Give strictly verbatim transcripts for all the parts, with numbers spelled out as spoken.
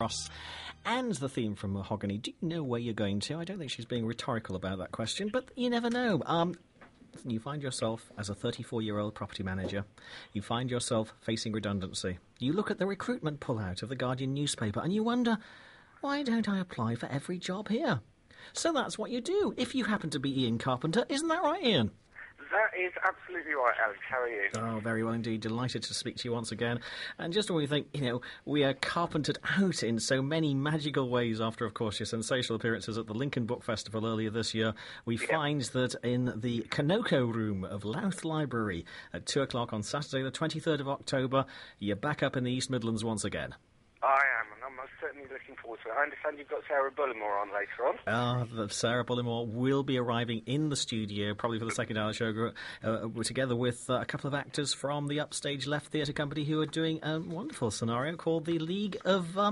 Cross and the theme from Mahogany. Do you know where you're going to? I don't think she's being rhetorical about that question, but you never know. Um, you find yourself as a thirty-four-year-old property manager. You find yourself facing redundancy. You look at the recruitment pullout of the Guardian newspaper and you wonder, why don't I apply for every job here? So that's what you do if you happen to be Ian Carpenter. Isn't that right, Ian? That is absolutely right, Alex. How are you? Oh, very well indeed. Delighted to speak to you once again. And just when we think, you know, we are carpentered out in so many magical ways after, of course, your sensational appearances at the Lincoln Book Festival earlier this year, we yep. find that in the Kanoko room of Louth Library at two o'clock on Saturday, the twenty-third of October, you're back up in the East Midlands once again. I am, and I'm most certainly looking forward to it. I understand you've got Sarah Bullimore on later on. Ah, uh, Sarah Bullimore will be arriving in the studio, probably for the second hour show, uh, together with uh, a couple of actors from the Upstage Left Theatre Company who are doing a wonderful scenario called The League of um,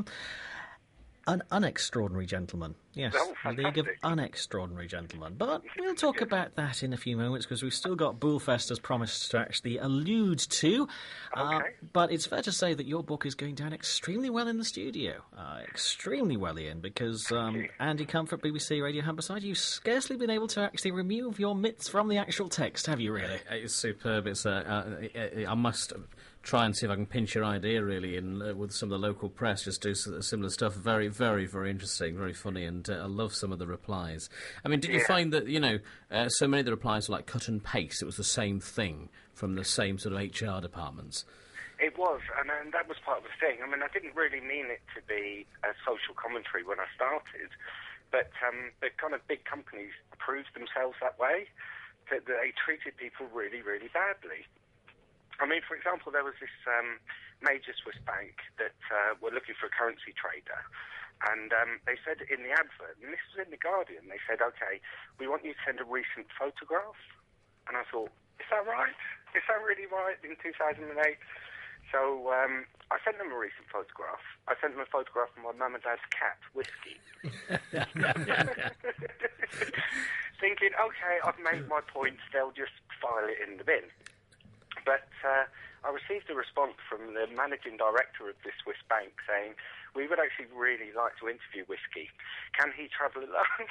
An Unextraordinary Gentlemen. Yes, oh, The League of Unextraordinary Gentlemen. But we'll talk about that in a few moments because we've still got Bullfest as promised to actually allude to. Okay. Uh, but it's fair to say that your book is going down extremely well in the studio. Uh, extremely well, Ian, because um, Andy Comfort, B B C Radio Humberside, you've scarcely been able to actually remove your mitts from the actual text, have you really? It's superb. It's uh, uh, I must try and see if I can pinch your idea, really, in uh, with some of the local press, just do similar stuff. Very, very, very interesting, very funny, and uh, I love some of the replies. I mean, did yeah. you find that, you know, uh, so many of the replies were like cut and paste? It was the same thing from the same sort of H R departments. It was, and, and that was part of the thing. I mean, I didn't really mean it to be a social commentary when I started, but um, the kind of big companies proved themselves that way, that they treated people really, really badly. I mean, for example, there was this um, major Swiss bank that uh, were looking for a currency trader, and um, they said in the advert, and this was in The Guardian, they said, OK, we want you to send a recent photograph. And I thought, is that right? Is that really right in two thousand eight? So um, I sent them a recent photograph. I sent them a photograph of my mum and dad's cat, Whiskey. Thinking, OK, I've made my point, they'll just file it in the bin. But uh, I received a response from the managing director of this Swiss bank saying, we would actually really like to interview Whiskey. Can he travel alone?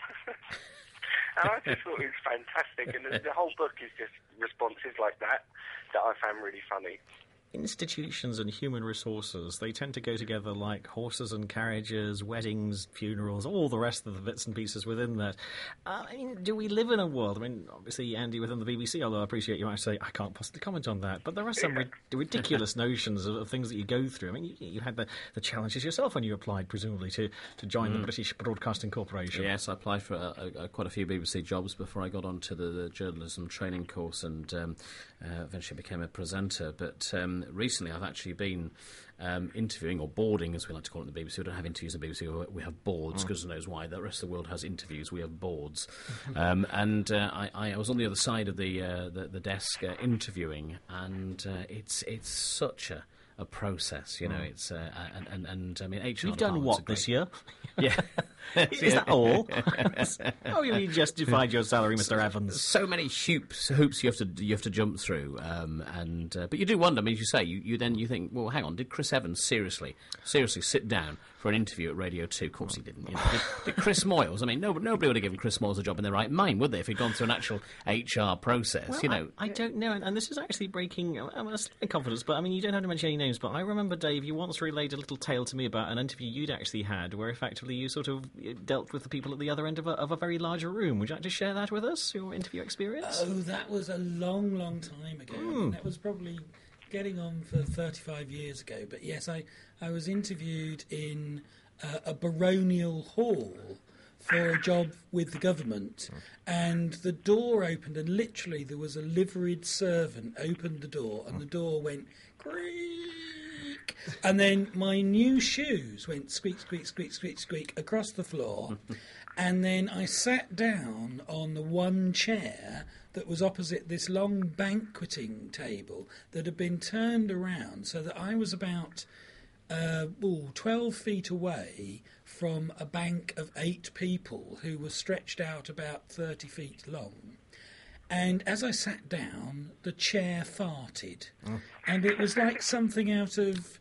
And I just thought it was fantastic. And the, the whole book is just responses like that that I found really funny. Institutions and human resources, they tend to go together like horses and carriages, weddings, funerals, all the rest of the bits and pieces within that. Uh, I mean, do we live in a world? I mean, obviously, Andy, within the B B C, although I appreciate you might say, I can't possibly comment on that, but there are some ri- ridiculous notions of, of things that you go through. I mean, you, you had the, the challenges yourself when you applied, presumably, to, to join mm. the British Broadcasting Corporation. Yes, I applied for a, a, quite a few B B C jobs before I got onto the, the journalism training course and um, uh, eventually became a presenter, but um, recently I've actually been um, interviewing, or boarding as we like to call it in the B B C. We don't have interviews in the B B C, we have boards, because oh. knows why. The rest of the world has interviews, we have boards. um, and uh, I, I was on the other side of the uh, the, the desk uh, interviewing, and uh, it's it's such a a process, you know. Mm. It's uh, and, and and I mean, H R. You've done what this year? Yeah, is that all? Oh, you justified your salary, Mister Evans. So many hoops, hoops you have to you have to jump through, um, and uh, but you do wonder. I mean, as you say, you, you then you think, well, hang on, did Chris Evans seriously seriously sit down for an interview at Radio Two? Of course he didn't. You know. did, did Chris Moyles? I mean, nobody, nobody would have given Chris Moyles a job in their right mind, would they, if he'd gone through an actual H R process? Well, you know, I, I don't know, and, and this is actually breaking I'm a slight confidence, but I mean, you don't have to mention any names. But I remember, Dave, you once relayed a little tale to me about an interview you'd actually had, where effectively you sort of dealt with the people at the other end of a, of a very large room. Would you like to share that with us, your interview experience? Oh, that was a long, long time ago. Mm. I mean, that was probably getting on for thirty-five years ago. But yes, I, I was interviewed in uh, a baronial hall for a job with the government, and the door opened, and literally there was a liveried servant opened the door, and the door went creak, and then my new shoes went squeak, squeak, squeak, squeak, squeak across the floor, and then I sat down on the one chair that was opposite this long banqueting table that had been turned around so that I was about Uh, ooh, twelve feet away from a bank of eight people who were stretched out about thirty feet long. And as I sat down, the chair farted. Oh. And it was like something out of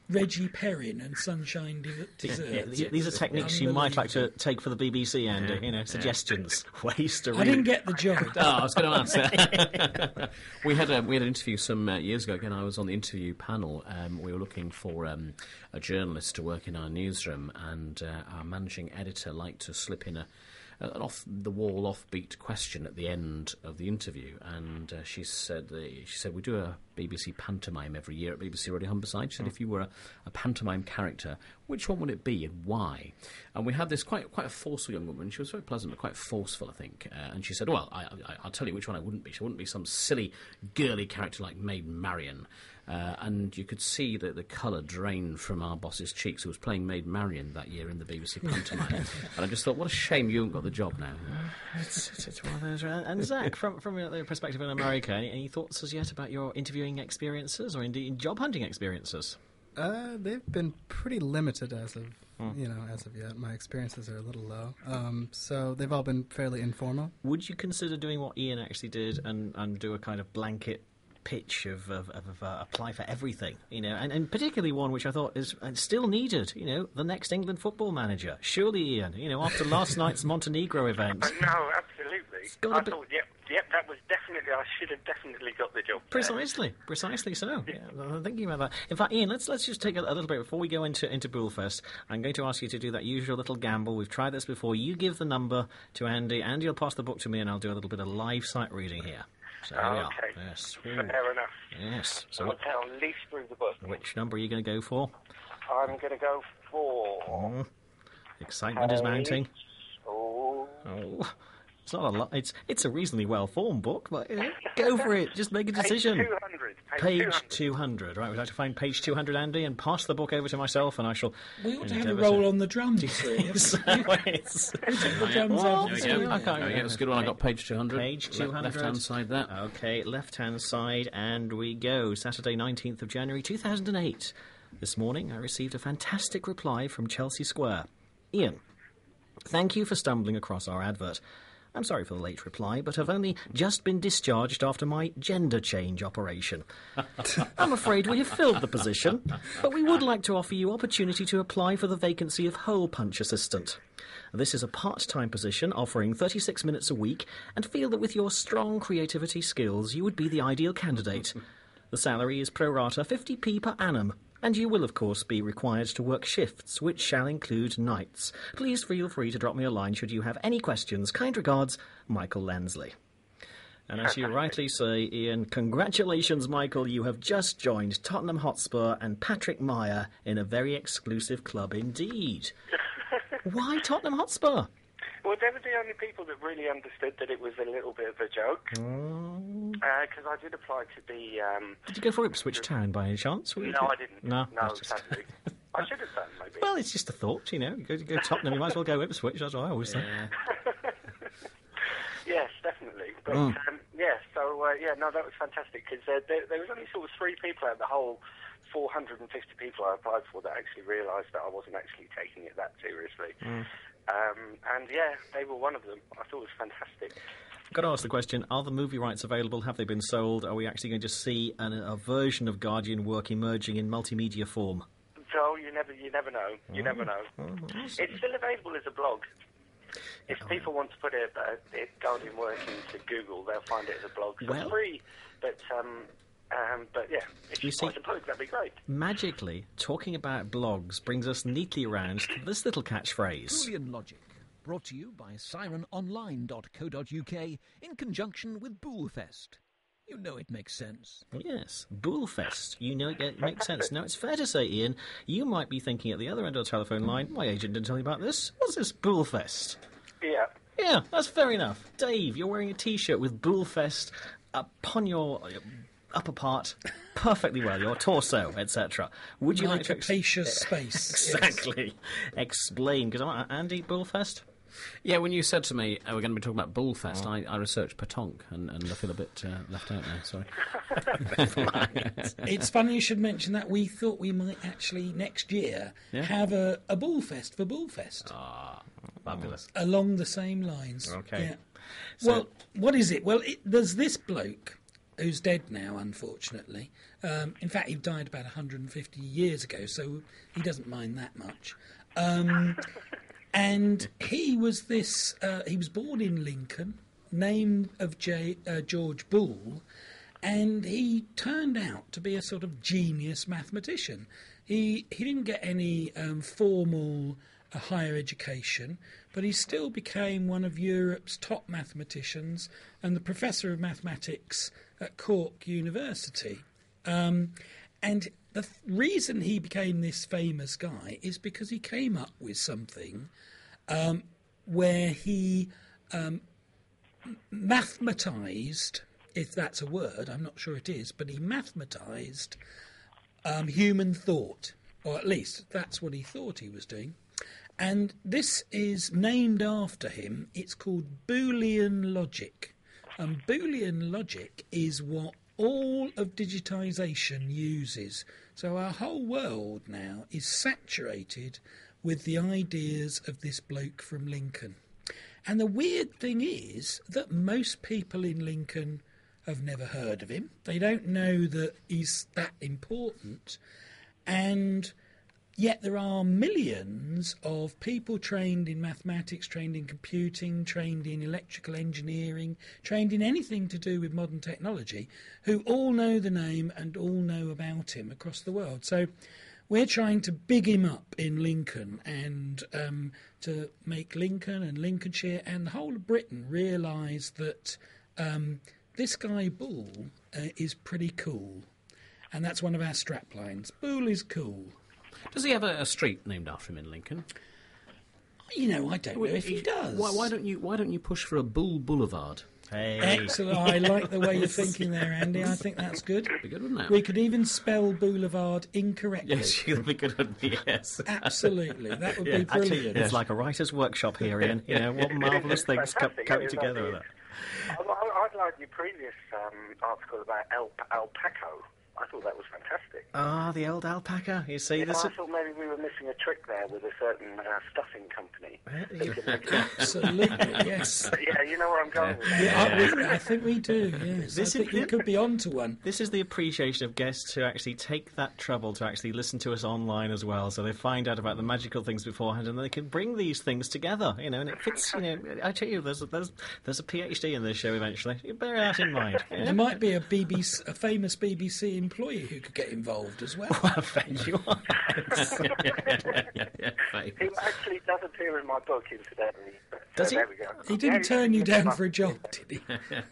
Reggie Perrin and Sunshine de- Desserts. Yeah, these are techniques you might like to take for the B B C, Andy. You know, suggestions, ways to read. I didn't get the job. Oh, I was going to answer. we had a, we had an interview some uh, years ago. Again, I was on the interview panel. Um, we were looking for um, a journalist to work in our newsroom, and uh, our managing editor liked to slip in a an off-the-wall, offbeat question at the end of the interview, and uh, she said, uh, "She said we do a B B C pantomime every year at B B C Radio Humberside." She said, "If you were a, a pantomime character, which one would it be and why?" And we had this quite quite a forceful young woman. She was very pleasant, but quite forceful, I think. Uh, and she said, "Well, I, I, I'll tell you which one I wouldn't be. She wouldn't be some silly, girly character like Maid Marian." Uh, and you could see that the colour drained from our boss's cheeks, who was playing Maid Marian that year in the B B C pantomime. And I just thought, what a shame you haven't got the job now. It's, it's, it's one of those. And Zach, from from your perspective in America, any, any thoughts as yet about your interviewing experiences or indeed job hunting experiences? Uh, they've been pretty limited as of hmm. you know as of yet. My experiences are a little low, um, so they've all been fairly informal. Would you consider doing what Ian actually did and, and do a kind of blanket pitch of, of, of uh, apply for everything, you know, and, and particularly one which I thought is uh, still needed, you know, the next England football manager? Surely, Ian, you know, after last night's Montenegro event. No, absolutely. I be... thought, yep, yep, that was definitely, I should have definitely got the job. Precisely, there. precisely so. Yeah, I'm thinking about that. In fact, Ian, let's let's just take a, a little bit before we go into, into Bullfest. I'm going to ask you to do that usual little gamble. We've tried this before. You give the number to Andy. Andy will pass the book to me, and I'll do a little bit of live sight reading here. So oh, we are. Okay. Yes. Ooh. Fair enough. Yes. So I'll tell leaf through the book. Which number are you going to go for? I'm going to go for... Mm. Excitement is mounting. Oh. Oh. It's not a lot. It's it's a reasonably well-formed book, but uh, go for it. Just make a decision. Page two hundred. Page, page two hundred. Right, we'd like to find page two hundred, Andy, and pass the book over to myself, and I shall... We ought to have a roll to... on the drums. Yes. the drums well, over there we go. I can't okay, that's a good one. I got page two hundred. Page two hundred. Left-hand side there. Okay, left-hand side, and we go. Saturday, nineteenth of January, two thousand eight. This morning, I received a fantastic reply from Chelsea Square. Ian, thank you for stumbling across our advert. I'm sorry for the late reply, but I've only just been discharged after my gender change operation. I'm afraid we have filled the position, but we would like to offer you opportunity to apply for the vacancy of hole punch assistant. This is a part-time position offering thirty-six minutes a week, and feel that with your strong creativity skills you would be the ideal candidate. The salary is pro rata fifty p per annum, and you will, of course, be required to work shifts, which shall include nights. Please feel free to drop me a line should you have any questions. Kind regards, Michael Lensley. And as you rightly say, Ian, congratulations, Michael. You have just joined Tottenham Hotspur and Patrick Meyer in a very exclusive club indeed. Why Tottenham Hotspur? Well, they were the only people that really understood that it was a little bit of a joke. Because mm. uh, I did apply to be... Um, did you go for Ipswich Town by any chance? No, I didn't. No, no sadly. I should have done, maybe. Well, it's just a thought, you know. Go, go Tottenham, you might as well go Ipswich. That's what I always say. Yeah. Yes, definitely. But, mm. um, yeah, so, uh, yeah, no, that was fantastic, because uh, there, there was only sort of three people out of the whole four hundred fifty people I applied for that actually realised that I wasn't actually taking it that seriously. Mm. Um, and yeah, they were one of them. I thought it was fantastic. I've got to ask the question, are the movie rights available? Have they been sold? Are we actually going to see an, a version of Guardian work emerging in multimedia form? So you never you never know. You oh. never know. Oh, awesome. It's still available as a blog. If oh. people want to put it, uh, it Guardian work into Google, they'll find it as a blog. So well, it's free, but... Um, Um, but yeah, if you see, I suppose that'd be great. Magically, talking about blogs brings us neatly around to this little catchphrase. Boolean Logic, brought to you by siren online dot co dot uk in conjunction with Bullfest. You know it makes sense. Yes, Bullfest. You know it makes sense. Now, it's fair to say, Ian, you might be thinking at the other end of the telephone line, my agent didn't tell me about this. What's this Bullfest? Yeah. Yeah, that's fair enough. Dave, you're wearing a T-shirt with Bullfest upon your... upper part perfectly well, your torso, et cetera. Would you My like to capacious ex- space? Exactly. Yes. Explain, because Andy, Bullfest. Yeah, when you said to me uh, we're going to be talking about Bullfest, oh. I, I researched Patonk, and, and I feel a bit uh, left out now. Sorry. It's funny you should mention that. We thought we might actually next year yeah. have a, a Bullfest for Bullfest. Ah, fabulous. Along the same lines. Okay. Yeah. So, well, what is it? Well, it, there's this bloke who's dead now, unfortunately. Um, in fact, he died about one hundred fifty years ago, so he doesn't mind that much. Um, and he was this. Uh, he was born in Lincoln, name of J, uh, George Boole, and he turned out to be a sort of genius mathematician. He he didn't get any um, formal uh, higher education, but he still became one of Europe's top mathematicians and the professor of mathematics at Cork University. Um, and the th- reason he became this famous guy is because he came up with something um, where he um, mathematised, if that's a word, I'm not sure it is, but he mathematised um, human thought, or at least that's what he thought he was doing. And this is named after him. It's called Boolean logic. And Boolean logic is what all of digitisation uses. So our whole world now is saturated with the ideas of this bloke from Lincoln. And the weird thing is that most people in Lincoln have never heard of him. They don't know that he's that important. And yet there are millions of people trained in mathematics, trained in computing, trained in electrical engineering, trained in anything to do with modern technology, who all know the name and all know about him across the world. So we're trying to big him up in Lincoln and um, to make Lincoln and Lincolnshire and the whole of Britain realise that um, this guy Boole uh, is pretty cool. And that's one of our straplines. Boole is cool. Does he have a, a street named after him in Lincoln? You know, I don't know if he does. Why, why don't you Why don't you push for a Bull Boulevard? Hey. Excellent. I like the way you're thinking there, Andy. I think that's good. Be good, wouldn't it? We could even spell Boulevard incorrectly. Yes, you'd be good at me. Yes, Absolutely. That would Yeah, be brilliant. actually, it's like a writer's workshop here, Ian. You know, what marvellous things co- Fantastic, coming yeah, together with exactly. that. I, I, I'd like your previous um, article about El, Alpaco. I thought that was fantastic. Ah, the old alpaca. You see, You know, this I is... thought maybe we were missing a trick there with a certain uh, stuffing company. Absolutely, yes. Yeah, you know where I'm going with that. Yeah, I, we, I think we do, yes. This I think is- you could be onto one. This is the appreciation of guests who actually take that trouble to actually listen to us online as well, so they find out about the magical things beforehand, and they can bring these things together, you know, and it fits, you know, I tell you, there's a, there's, there's a PhD in this show eventually. You bear that in mind. you know? There might be a B B C, a famous B B C employee who could get involved as well. I bet you are. He actually does appear in my book, incidentally. But, Does uh, he? There we go. He didn't Yeah, turn you yeah, down for a job, did he?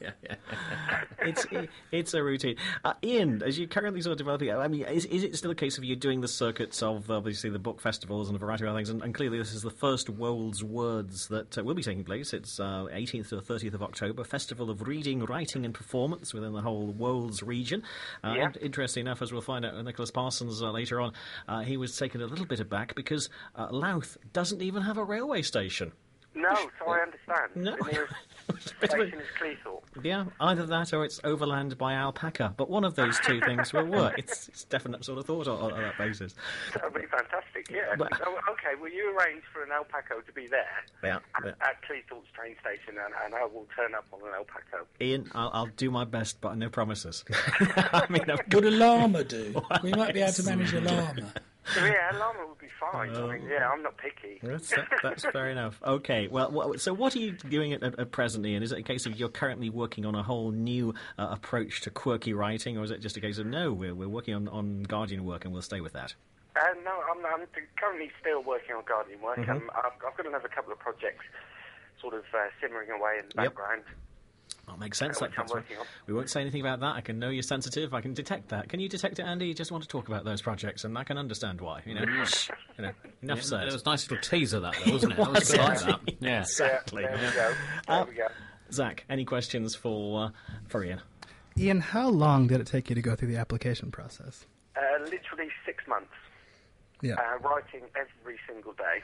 it's it's a routine. Uh, Ian, as you're currently sort of developing, I mean, is, is it still a case of you doing the circuits of obviously the book festivals and a variety of other things? And, and clearly, this is the first World's Words that uh, will be taking place. It's uh, eighteenth to the thirtieth of October, Festival of Reading, Writing, and Performance within the whole World's region. Uh, Yeah. and interesting enough, as we'll find out with Nicholas Parsons uh, later on, uh, he was taken a little bit aback because uh, Louth doesn't even have a railway station. No, so I understand. No. The nearest Bit of a- station is Cleethorpes. Yeah, either that or it's overland by alpaca. But one of those two things will work. It's, it's definite sort of thought on, on that basis. That would be fantastic, yeah. But- Oh, okay, well, you arrange for an Alpaco to be there Yeah. at, yeah. at Cleethorpes train station, and, and I will turn up on an Alpaco. Ian, I'll, I'll do my best, but no promises. I mean, I've Would a llama do? We might be able to manage a llama. So, yeah, a llama would be fine. I mean, yeah, I'm not picky. That's, that's fair enough. Okay, well, what, so what are you doing at, at, at present, Ian? Is it a case of you're currently working on a whole new uh, approach to quirky writing, or is it just a case of, no, we're, we're working on, on Guardian work and we'll stay with that? Uh, no, I'm, I'm currently still working on Guardian work. Mm-hmm. Um, I've, I've got another couple of projects sort of uh, simmering away in the Yep. background. That makes sense. Uh, which That, I'm that's right. working on. We won't say anything about that. I can know you're sensitive. I can detect that. Can you detect it, Andy? You just want to talk about those projects, and I can understand why. You know, Shh. you know enough Yeah, said. it was a nice little teaser, that, though, wasn't it? That was good like that. Yeah. Exactly. Yeah, there we go. There Uh, we go. Zach, any questions for uh, for Ian? Ian, how long did it take you to go through the application process? Uh, literally six months. Yeah. Uh, writing every single day.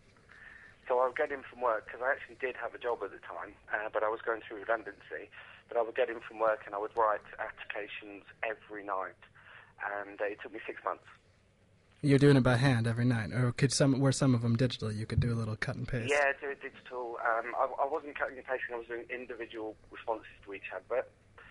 So I would get in from work, because I actually did have a job at the time, uh, but I was going through redundancy. But I would get in from work and I would write applications every night. And uh, it took me six months. You're doing it by hand every night, or could some were some of them digital? You could do a little cut and paste. Yeah, do it digital. Um, I, I wasn't cutting and pasting, I was doing individual responses to each advert.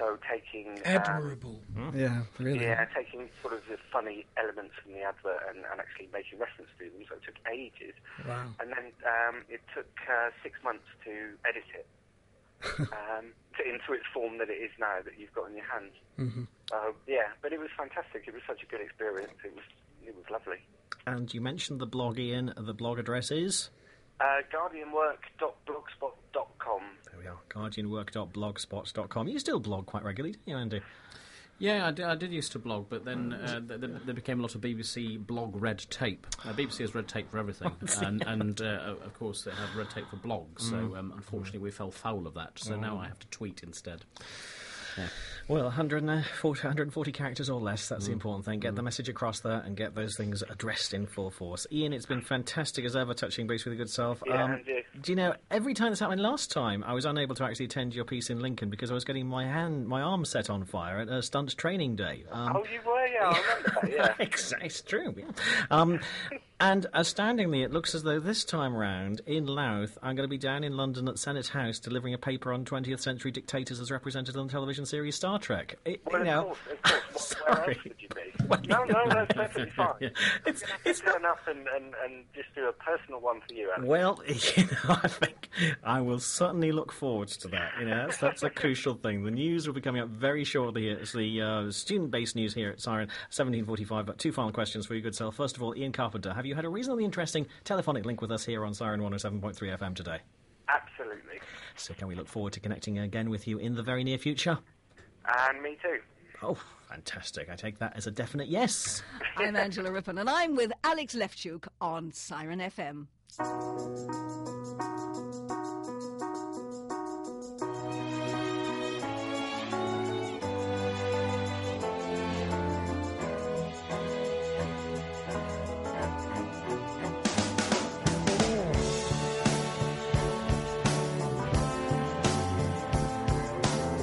So taking... Admirable. Um, Yeah, really. Yeah, taking sort of the funny elements from the advert and, and actually making reference to them. So it took ages. Wow. And then um, it took uh, six months to edit it um, to, into its form that it is now that you've got in your hands. Mm-hmm. So, yeah, but it was fantastic. It was such a good experience. It was it was lovely. And you mentioned the blog, Ian. The blog address is? Uh, guardianwork dot blogspot dot com. There we are, guardianwork dot blogspot dot com. You still blog quite regularly, don't you, Andy? Yeah, I did, I did used to blog, but then uh, th- th- there became a lot of B B C blog red tape. Uh, B B C has red tape for everything, and, and uh, of course they have red tape for blogs, so um, unfortunately we fell foul of that, so now I have to tweet instead. Yeah. Well, one hundred forty, one hundred forty characters or less, that's mm. the important thing. Get mm. the message across there and get those things addressed in full force. Ian, it's been fantastic as ever, touching base with your good self. Yeah, um, and you. Do you know, every time this happened last time, I was unable to actually attend your piece in Lincoln because I was getting my hand, my arm set on fire at a stunt training day. Um, oh, you were? Yeah, I remember that, yeah. Exactly, it's true. Yeah. Um, and astoundingly, it looks as though this time round, in Louth, I'm going to be down in London at Senate House delivering a paper on twentieth century dictators as represented on the television series Star Trek. It, Well, you know, of course, of course. What, where sorry. else would you be? Well, no, no, that's perfectly fine. Yeah. It's, It's, it's turn up and, and, and just do a personal one for you, Alex. well, you know, I think I will certainly look forward to that. You know, that's, that's a crucial thing. The news will be coming up very shortly. It's the uh, student-based news here at Siren seventeen forty-five. But two final questions for your good self. First of all, Ian Carpenter, have you had a reasonably interesting telephonic link with us here on Siren one oh seven point three F M today? Absolutely. So can we look forward to connecting again with you in the very near future? And me too. Oh, fantastic. I take that as a definite yes. I'm Angela Rippon, and I'm with Alex Lefchuk on Siren F M.